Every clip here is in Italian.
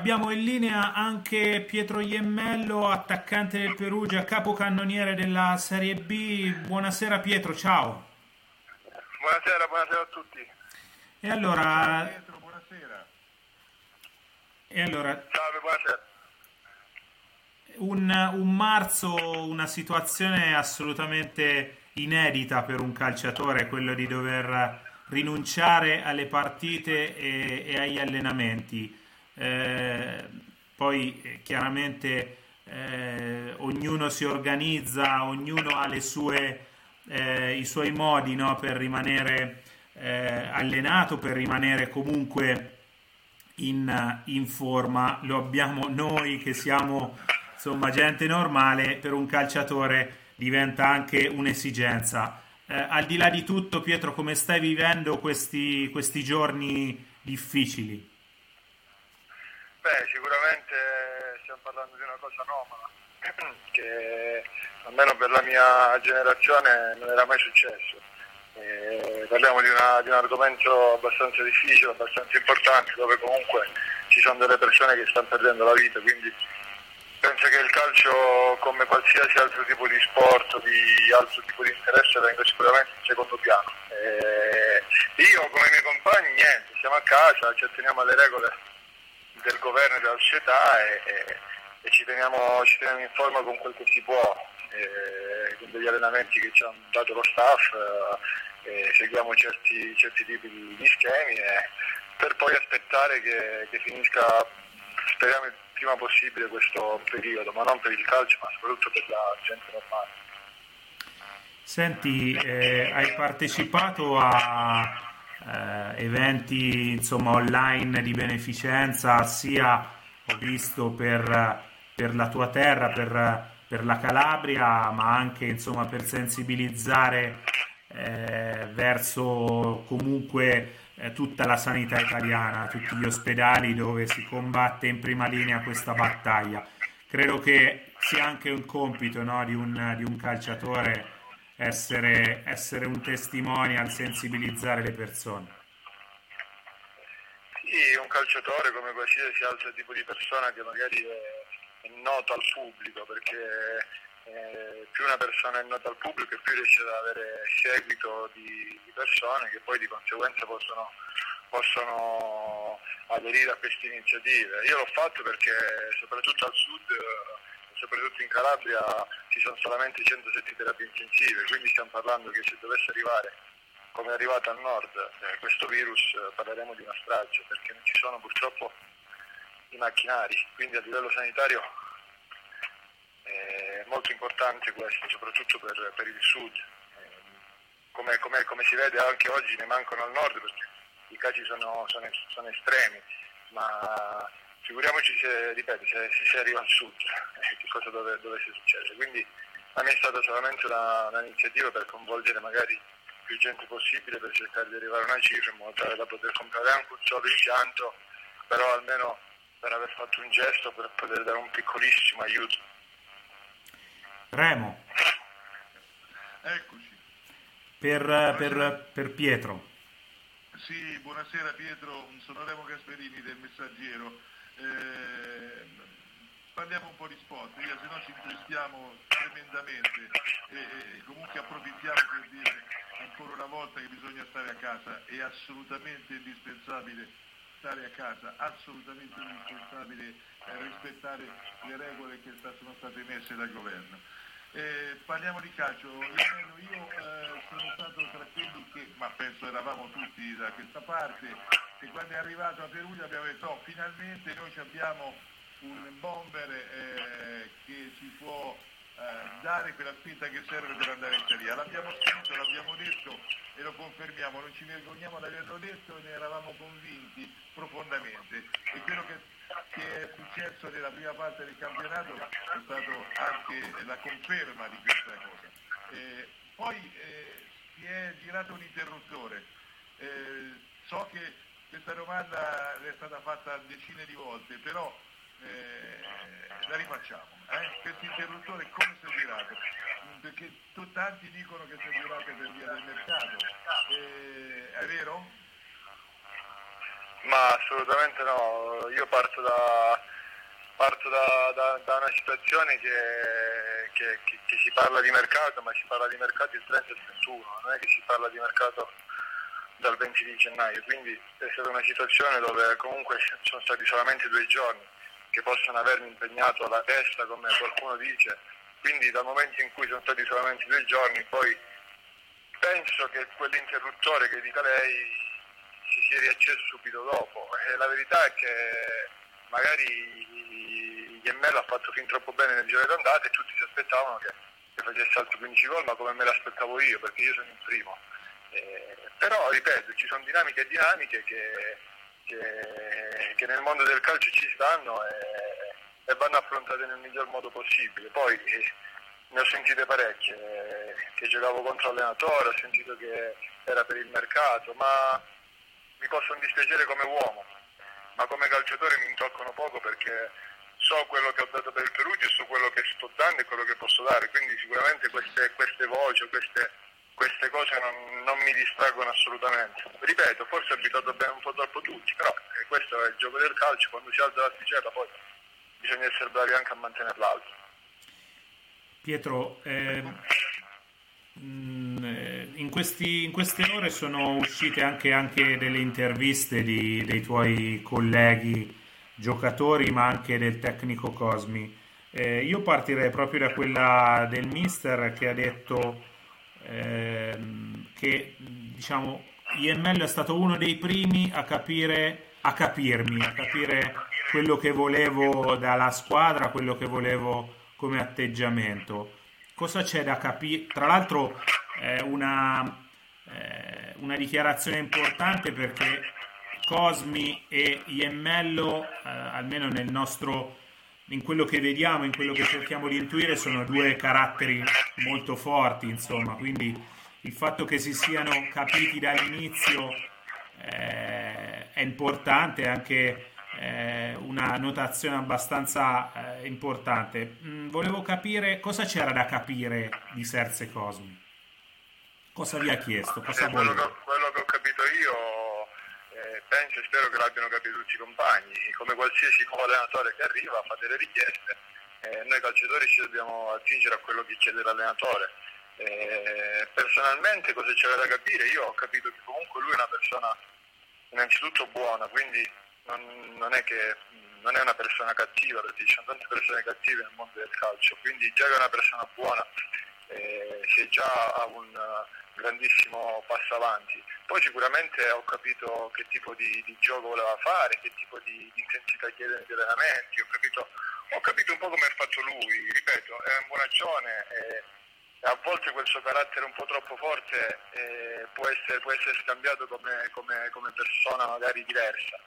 abbiamo in linea anche Pietro Iemmello, attaccante del Perugia, capocannoniere della Serie B. Buonasera Pietro, ciao. Buonasera a tutti. E allora, Pietro, buonasera. Salve, buonasera. Un marzo, una situazione assolutamente inedita per un calciatore, quello di dover rinunciare alle partite e agli allenamenti. Poi chiaramente ognuno si organizza, ognuno ha i suoi modi, no, per rimanere allenato, per rimanere comunque in forma. Lo abbiamo noi che siamo insomma gente normale, per un calciatore diventa anche un'esigenza. Al di là di tutto, Pietro, come stai vivendo questi giorni difficili? Sicuramente stiamo parlando di una cosa anomala che almeno per la mia generazione non era mai successo. Parliamo di un argomento abbastanza difficile, abbastanza importante, dove comunque ci sono delle persone che stanno perdendo la vita, quindi penso che il calcio, come qualsiasi altro tipo di sport o di altro tipo di interesse, venga sicuramente in secondo piano. Io come i miei compagni niente, siamo a casa, ci atteniamo alle regole del governo e della società e ci teniamo in forma con quel che si può, con degli allenamenti che ci hanno dato lo staff, seguiamo certi tipi di schemi per poi aspettare che finisca, speriamo il prima possibile, questo periodo, ma non per il calcio ma soprattutto per la gente normale. Senti, hai partecipato a eventi insomma online di beneficenza, sia ho visto per la tua terra, per la Calabria, ma anche insomma per sensibilizzare verso comunque tutta la sanità italiana, tutti gli ospedali dove si combatte in prima linea questa battaglia. Credo che sia anche un compito, no, di un calciatore essere un testimonial, sensibilizzare le persone. Sì, un calciatore come qualsiasi altro tipo di persona che magari è noto al pubblico, perché più una persona è nota al pubblico e più riesce ad avere seguito di persone che poi di conseguenza possono aderire a queste iniziative. Io l'ho fatto perché soprattutto al sud, soprattutto in Calabria, ci sono solamente 107 terapie intensive, quindi stiamo parlando che se dovesse arrivare come è arrivato al nord questo virus, parleremo di una strage, perché non ci sono purtroppo i macchinari, quindi a livello sanitario è molto importante questo, soprattutto per il sud. Come si vede anche oggi ne mancano al nord perché i casi sono estremi, ma figuriamoci se si arriva al sud, che cosa dovesse succedere. Quindi a me è stata solamente un'iniziativa per coinvolgere magari più gente possibile, per cercare di arrivare a una cifra in modo tale da poter comprare anche un solo impianto, però almeno per aver fatto un gesto, per poter dare un piccolissimo aiuto. Remo. Eccoci. Per Pietro. Sì, buonasera Pietro, sono Remo Gasperini del Messaggero. Parliamo un po' di sport, se no ci intristiamo tremendamente e comunque approfittiamo per dire ancora una volta che bisogna stare a casa, è assolutamente indispensabile stare a casa, assolutamente indispensabile rispettare le regole che sono state messe dal governo. Parliamo di calcio. Io sono stato tra quelli che, ma penso eravamo tutti da questa parte, che quando è arrivato a Perugia abbiamo detto finalmente noi abbiamo un bomber che ci può dare quella spinta che serve per andare in Serie A. L'abbiamo scritto, l'abbiamo detto e lo confermiamo, non ci vergogniamo di averlo detto e ne eravamo convinti profondamente. E quello che è successo nella prima parte del campionato è stato anche la conferma di questa cosa. Poi si è girato un interruttore. So che questa domanda è stata fatta decine di volte, però la rifacciamo. Questo interruttore come si è girato? Perché tanti dicono che si è girato per via del mercato. È vero? Ma assolutamente no, io parto da una situazione che si parla di mercato, ma si parla di mercato il 30 e il 31, non è che si parla di mercato dal 20 di gennaio, quindi è stata una situazione dove comunque sono stati solamente 2 giorni che possono avermi impegnato la testa, come qualcuno dice, quindi dal momento in cui sono stati solamente 2 giorni, poi penso che quell'interruttore che dica lei si sia riacceso subito dopo, e la verità è che magari IML ha fatto fin troppo bene nel giro d'andata e tutti si aspettavano che facesse altri 15 gol, ma come me l'aspettavo io, perché io sono il primo. Però ripeto, ci sono dinamiche e dinamiche che nel mondo del calcio ci stanno e vanno affrontate nel miglior modo possibile. Poi ne ho sentite parecchie, che giocavo contro l'allenatore, ho sentito che era per il mercato, ma mi possono dispiacere come uomo, ma come calciatore mi intoccano poco, perché so quello che ho dato per il Perugia e so quello che sto dando e quello che posso dare, quindi sicuramente queste voci, queste cose non mi distraggono assolutamente. Ripeto, forse ho abituato bene un po' troppo tutti, però questo è il gioco del calcio, quando si alza l'asticella poi bisogna essere bravi anche a mantenere l'alto. Pietro, in queste ore sono uscite anche delle interviste dei tuoi colleghi giocatori, ma anche del tecnico Cosmi. Io partirei proprio da quella del mister, che ha detto che, diciamo, IML è stato uno dei primi a capire quello che volevo dalla squadra, quello che volevo come atteggiamento. Cosa c'è da capire? Tra l'altro è una dichiarazione importante, perché Cosmi e Iemmello, almeno in quello che vediamo, in quello che cerchiamo di intuire, sono due caratteri molto forti, insomma, quindi il fatto che si siano capiti dall'inizio è importante, è anche una notazione abbastanza importante. Volevo capire cosa c'era da capire di Serse Cosmi. Cosa vi ha chiesto? Cosa quello che ho capito io, penso e spero che l'abbiano capito tutti i compagni. Come qualsiasi nuovo allenatore che arriva fa delle richieste, noi calciatori ci dobbiamo attingere a quello che chiede l'allenatore. Personalmente cosa c'era da capire? Io ho capito che comunque lui è una persona innanzitutto buona, quindi non è una persona cattiva, perché ci sono tante persone cattive nel mondo del calcio, quindi già che è una persona buona, se già ha un grandissimo passo avanti. Poi sicuramente ho capito che tipo di gioco voleva fare, che tipo di intensità chiede negli allenamenti, ho capito un po' come è fatto lui, ripeto, è un bonaccione e a volte quel suo carattere un po' troppo forte può essere scambiato come persona magari diversa.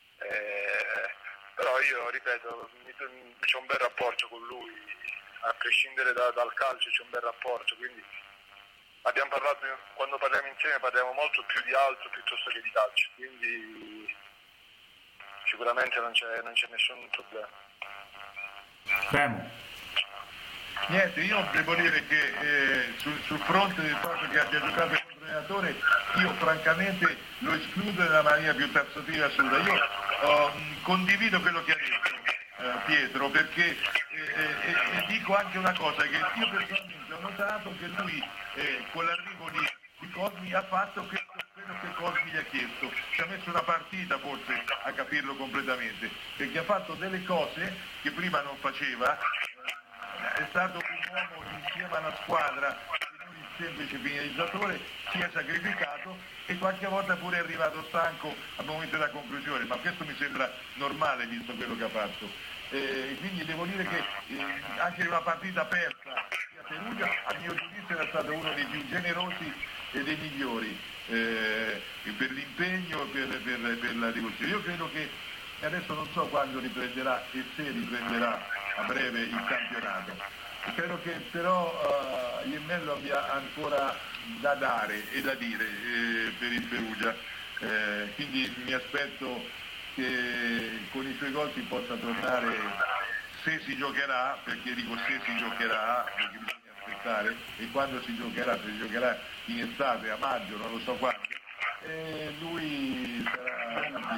Però io ripeto, c'è un bel rapporto con lui, a prescindere dal calcio c'è un bel rapporto, quindi abbiamo parlato, quando parliamo insieme parliamo molto più di altro piuttosto che di calcio, quindi sicuramente non c'è nessun problema. Premo. Niente, io devo dire che sul fronte del fatto che abbia giocato contro l'allenatore, io francamente lo escludo nella maniera più tassativa assoluta. Io condivido quello che ha detto Pietro, perché dico anche una cosa, che io personalmente ho notato che lui con l'arrivo di Cosmi ha fatto quello che Cosmi gli ha chiesto, ci ha messo una partita forse a capirlo completamente, perché ha fatto delle cose che prima non faceva. È stato un uomo insieme alla squadra, non il semplice finalizzatore, si è sacrificato e qualche volta pure è arrivato stanco al momento della conclusione, ma questo mi sembra normale visto quello che ha fatto. Quindi devo dire che anche in una partita persa a Perugia, a mio giudizio era stato uno dei più generosi e dei migliori per l'impegno e per la devozione. Io credo che adesso non so quando riprenderà e se riprenderà a breve il campionato. Spero che però Iemmello abbia ancora da dare e da dire per il Perugia, quindi mi aspetto che con i suoi gol si possa tornare, se si giocherà, perché dico se si giocherà, perché bisogna aspettare, e quando si giocherà, se si giocherà in estate, a maggio, non lo so quando, lui sarà utile.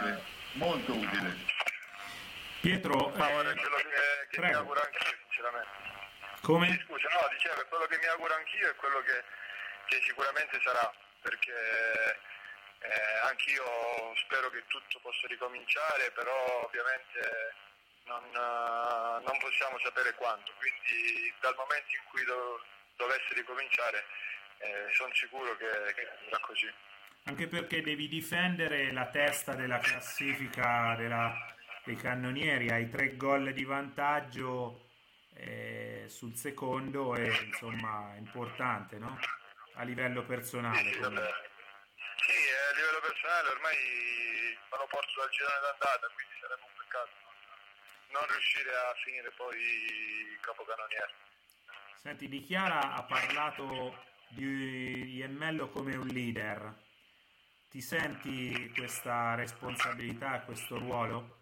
molto utile. Pietro, È quello che mi auguro anch'io, sinceramente. Come? Sì, scusa, no, dicevo, è quello che mi auguro anch'io e quello che sicuramente sarà, perché anch'io spero che tutto possa ricominciare, però ovviamente non possiamo sapere quando, quindi dal momento in cui dovesse ricominciare sono sicuro che sarà così. Anche perché devi difendere la testa della classifica dei cannonieri, hai 3 gol di vantaggio sul secondo e insomma è importante, no? A livello personale. Sì, vabbè. Sì, a livello personale ormai me lo porto dal girone d'andata, quindi sarebbe un peccato non riuscire a finire poi capocannoniere. Senti, Di Chiara ha parlato di Iemmello come un leader. Ti senti questa responsabilità, questo ruolo?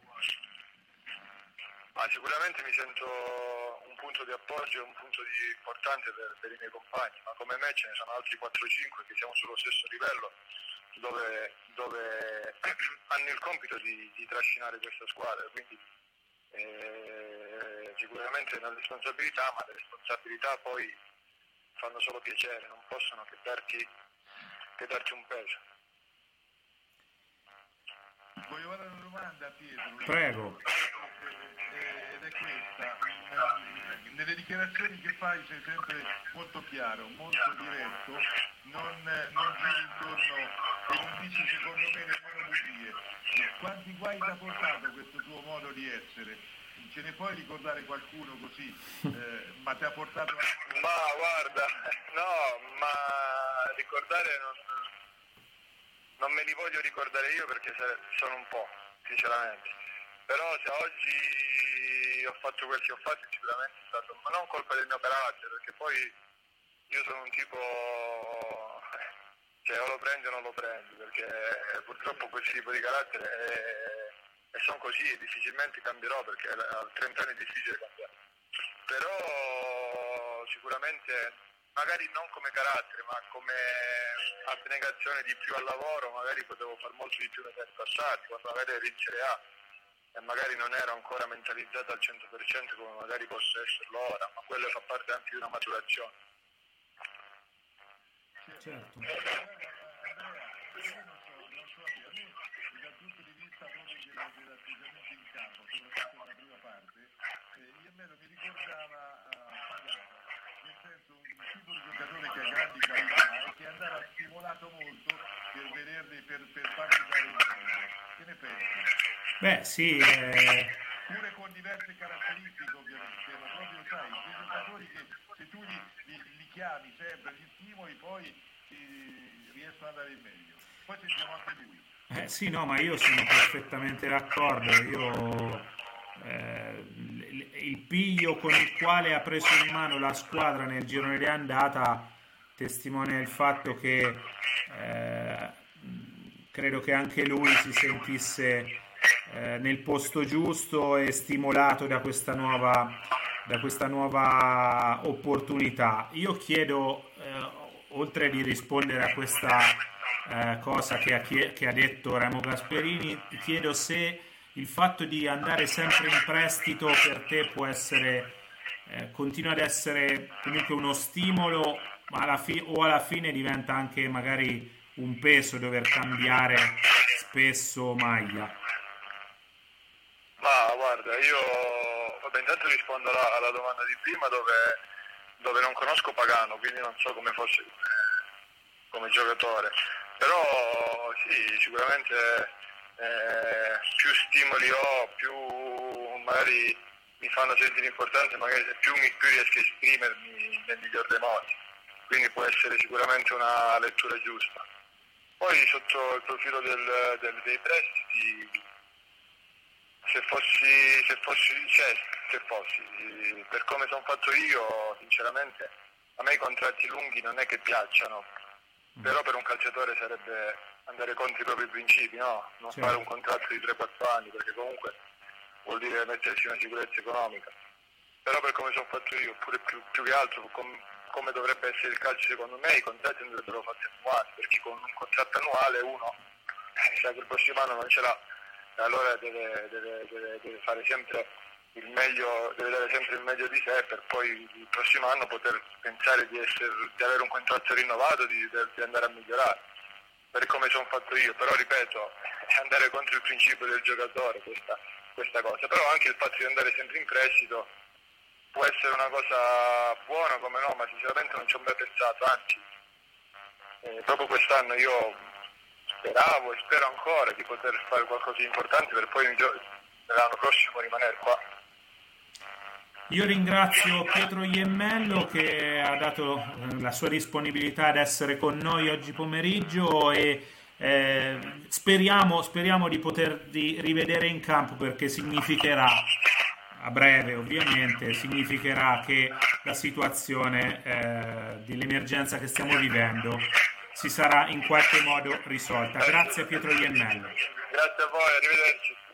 Sicuramente mi sento un punto di appoggio e un punto importante per i miei compagni, ma come me ce ne sono altri 4-5 che siamo sullo stesso livello, dove hanno il compito di trascinare questa squadra, quindi sicuramente è una responsabilità, ma le responsabilità poi fanno solo piacere, non possono che darti un peso. Voglio fare una domanda a Pietro. Prego. Ed è questa. Nelle dichiarazioni che fai sei sempre molto chiaro, molto diretto, non giri intorno e non dici secondo me nemmeno bugie. Quanti guai ti ha portato questo tuo modo di essere? Ce ne puoi ricordare qualcuno così? Ma ti ha portato a... Ma guarda, no, ma ricordare non me li voglio ricordare io perché sono un po', sinceramente. Però se oggi ho fatto quel che ho fatto sicuramente è stato, ma non colpa del mio carattere, perché poi io sono un tipo che o lo prendi o non lo prendi, perché purtroppo questo tipo di carattere e sono così e difficilmente cambierò, perché a 30 anni è difficile cambiare. Però sicuramente, magari non come carattere, ma come abnegazione di più al lavoro, magari potevo far molto di più negli anni passati, quando magari ero in Serie A e magari non ero ancora mentalizzato al 100% come magari posso esserlo ora, ma quello fa parte anche di una maturazione. Certo. Andrea, io non so, a me dal punto di vista proprio dell'atteggiamento in campo, soprattutto nella prima parte, Iemmello mi ricordava Pagano, nel senso un tipo di giocatore che ha grandi qualità e che andava stimolato molto per fargli dare il meglio. Che ne pensi? Beh, sì. Pure con diverse caratteristiche ovviamente, ma proprio sai, quei giocatori che se tu li chiami sempre, li stimoli, poi riescono a dare il meglio. Poi sentiamo anche lui. Sì, no, ma io sono perfettamente d'accordo. Il piglio con il quale ha preso in mano la squadra nel girone di andata testimonia il fatto che credo che anche lui si sentisse nel posto giusto e stimolato da questa nuova opportunità. Io chiedo, oltre di rispondere a questa cosa che ha detto Remo Gasperini, ti chiedo se il fatto di andare sempre in prestito per te può essere continua ad essere comunque uno stimolo, ma alla fine diventa anche magari un peso dover cambiare spesso maglia. Ma guarda, intanto rispondo alla domanda di prima dove non conosco Pagano, quindi non so come fosse come giocatore, però sì, sicuramente più stimoli ho, più magari mi fanno sentire importante, magari più riesco a esprimermi nel miglior dei modi, quindi può essere sicuramente una lettura giusta. Poi sotto il profilo dei prestiti, se fossi, per come sono fatto io, sinceramente, a me i contratti lunghi non è che piacciono, però per un calciatore sarebbe andare contro i propri principi, no? Non fare un contratto di 3-4 anni, perché comunque vuol dire mettersi una sicurezza economica. Però per come sono fatto io, oppure più che altro, come dovrebbe essere il calcio secondo me, i contratti andrebbero fatti annuali, perché con un contratto annuale uno sa che il prossimo anno non ce l'ha. allora deve fare sempre il meglio, deve dare sempre il meglio di sé per poi il prossimo anno poter pensare di avere un contratto rinnovato, di andare a migliorare, per come sono fatto io. Però ripeto, è andare contro il principio del giocatore questa cosa, però anche il fatto di andare sempre in prestito può essere una cosa buona, come no, ma sinceramente non ci ho mai pensato, anzi proprio quest'anno io speravo e spero ancora di poter fare qualcosa di importante per poi l'anno prossimo rimanere qua. Io ringrazio Pietro Iemmello che ha dato la sua disponibilità ad essere con noi oggi pomeriggio e speriamo di potervi rivedere in campo, perché significherà, a breve ovviamente, significherà che la situazione dell'emergenza che stiamo vivendo si sarà in qualche modo risolta. Grazie a Pietro Iemmello. Grazie a voi, arrivederci.